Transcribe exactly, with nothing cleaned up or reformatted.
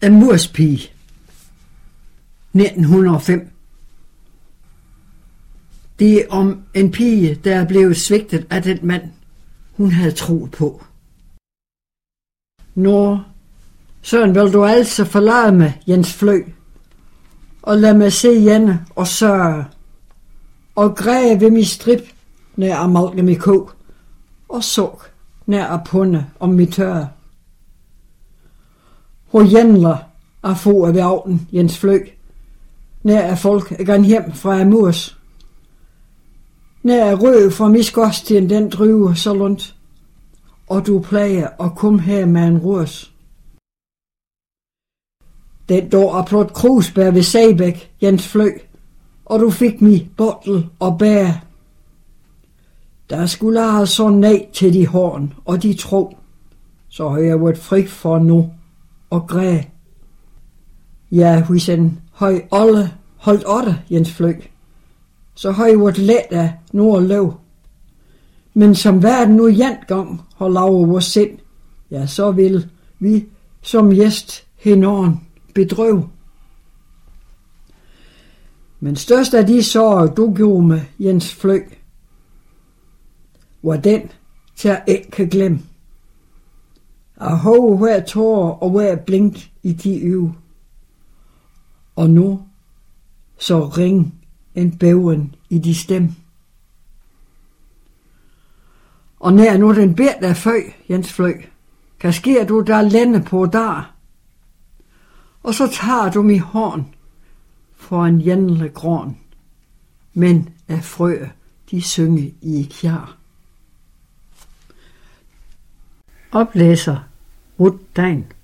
En murspige. nitten hundrede og fem. Det er om en pige, der er blevet svigtet af den mand, hun havde troet på. Nå, Søren, vil du altså forlade mig, Jens Flø, og lad mig se Janne og sørge, og græde ved min strip, når jeg amalgam i kog, og suk, når jeg punde om mit tørre. Hvor jændler er få af aften, Jens Flø, når er folk er gået hjem fra Amurs. Når er rød fra min skorsten, den driver så lundt, og du plager at komme her med en rurs. Den dag er plot krusbær ved Sabæk, Jens Flø, og du fik mi bottel og bær. Der skulle have så nej til de horn og de tro, så har jeg været fri for nu og græ. Ja, hvis en høj alle holdt otte, Jens Flø, så har jeg været let af nu at løv. Men som verden nu jentgang har lavet vores sind, ja, så vil vi som gæst hinanden bedrøv. Men størst af de sorger, du gjorde med, Jens Flø, var den, til jeg ikke kan glemme. Jeg håber hver tårer og hver blink i de øve. Og nu så ring en bæven i de stemme. Og når nu den bed der føj, Jens Flø, kan sker du der lande på der, og så tager du mi horn for en jændle grån, men af frø, de synge i kjar. Oplæser Ruth Dein.